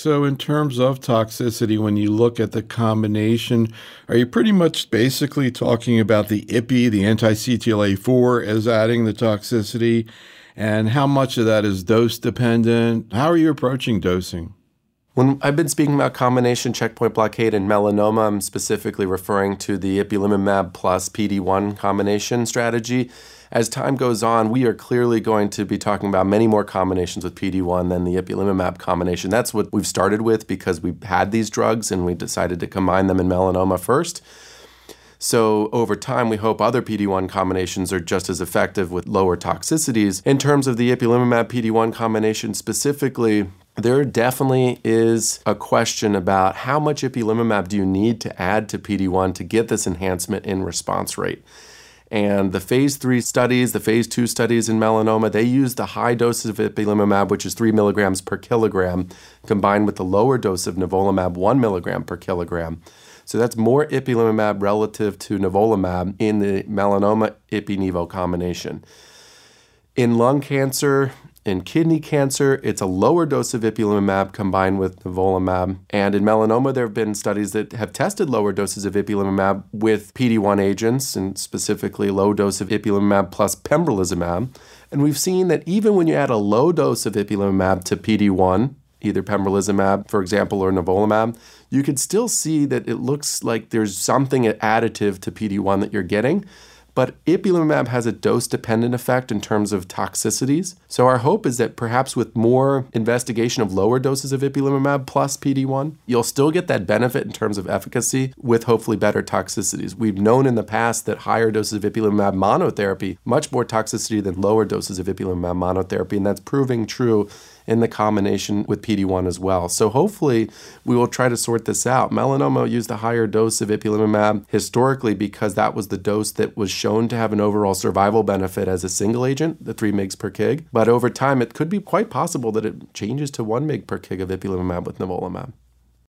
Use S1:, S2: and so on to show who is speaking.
S1: So in terms of toxicity, when you look at the combination, are you pretty much basically talking about the IPI, the anti-CTLA-4, as adding the toxicity? And how much of that is dose dependent? How are you approaching dosing?
S2: When I've been speaking about combination checkpoint blockade in melanoma, I'm specifically referring to the ipilimumab plus PD-1 combination strategy. As time goes on, we are clearly going to be talking about many more combinations with PD-1 than the ipilimumab combination. That's what we've started with because we had these drugs and we decided to combine them in melanoma first. So over time, we hope other PD-1 combinations are just as effective with lower toxicities. In terms of the ipilimumab PD-1 combination specifically, there definitely is a question about how much ipilimumab do you need to add to PD-1 to get this enhancement in response rate. And the phase 3 studies, the phase 2 studies in melanoma, they use the high doses of ipilimumab, which is 3 milligrams per kilogram, combined with the lower dose of nivolumab, 1 milligram per kilogram. So that's more ipilimumab relative to nivolumab in the melanoma ipi-nivo combination. In lung cancer, in kidney cancer, it's a lower dose of ipilimumab combined with nivolumab. And in melanoma, there have been studies that have tested lower doses of ipilimumab with PD-1 agents, and specifically low dose of ipilimumab plus pembrolizumab. And we've seen that even when you add a low dose of ipilimumab to PD-1, either pembrolizumab, for example, or nivolumab, you could still see that it looks like there's something additive to PD-1 that you're getting. But ipilimumab has a dose-dependent effect in terms of toxicities. So our hope is that perhaps with more investigation of lower doses of ipilimumab plus PD-1, you'll still get that benefit in terms of efficacy with hopefully better toxicities. We've known in the past that higher doses of ipilimumab monotherapy, much more toxicity than lower doses of ipilimumab monotherapy, and that's proving true in the combination with PD-1 as well. So hopefully we will try to sort this out. Melanoma used a higher dose of ipilimumab historically because that was the dose that was shown to have an overall survival benefit as a single agent, the 3 mg per kg. But over time, it could be quite possible that it changes to 1 mg per kg of ipilimumab with nivolumab.